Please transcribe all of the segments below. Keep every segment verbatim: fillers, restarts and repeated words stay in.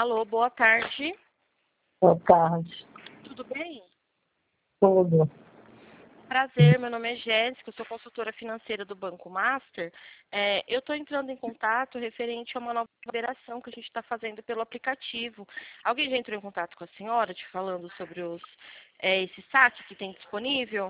Alô, boa tarde. Boa tarde. Tudo bem? Tudo. Prazer, meu nome é Jéssica, eu sou consultora financeira do Banco Master. É, eu estou entrando em contato referente a uma nova operação que a gente está fazendo pelo aplicativo. Alguém já entrou em contato com a senhora, te falando sobre os, é, esse saque que tem disponível?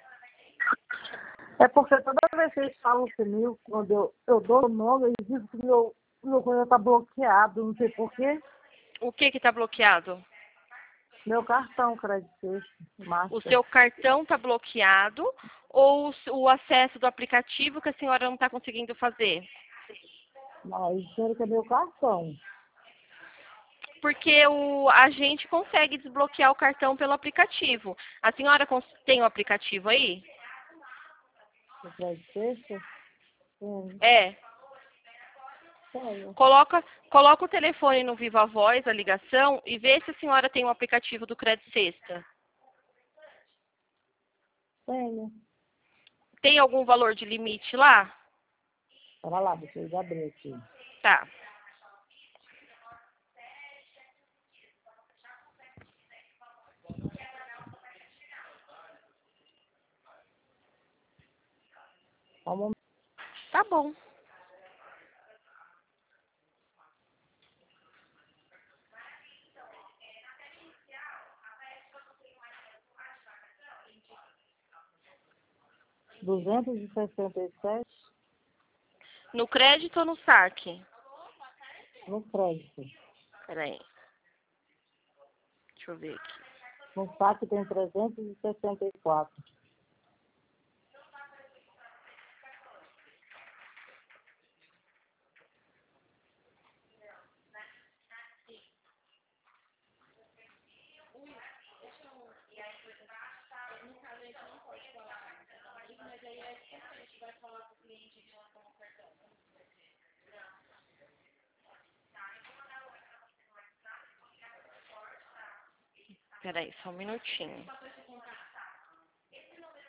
É porque toda vez que eles falam comigo, quando eu, eu dou o nome, eles dizem que meu, meu coisa está bloqueado, não sei porquê. O que que está bloqueado? Meu cartão, crédito O Master. seu cartão está bloqueado ou o o acesso do aplicativo que a senhora não está conseguindo fazer? Mas disseram que é meu cartão. Porque o, a gente consegue desbloquear o cartão pelo aplicativo. A senhora cons- tem o aplicativo aí? O crédito Sim, É. tenho. Coloca, coloca o telefone no Viva Voz, a ligação, e vê se a senhora tem o aplicativo do Crédito Sexta. Tenho. Tem algum valor de limite lá? Para lá, deixa eu abrir aqui. Tá. Só um momento. Tá bom. duzentos e sessenta e sete No crédito ou no saque? no crédito. Peraí. Deixa eu ver aqui. No saque tem trezentos e sessenta e quatro. Peraí, só um minutinho.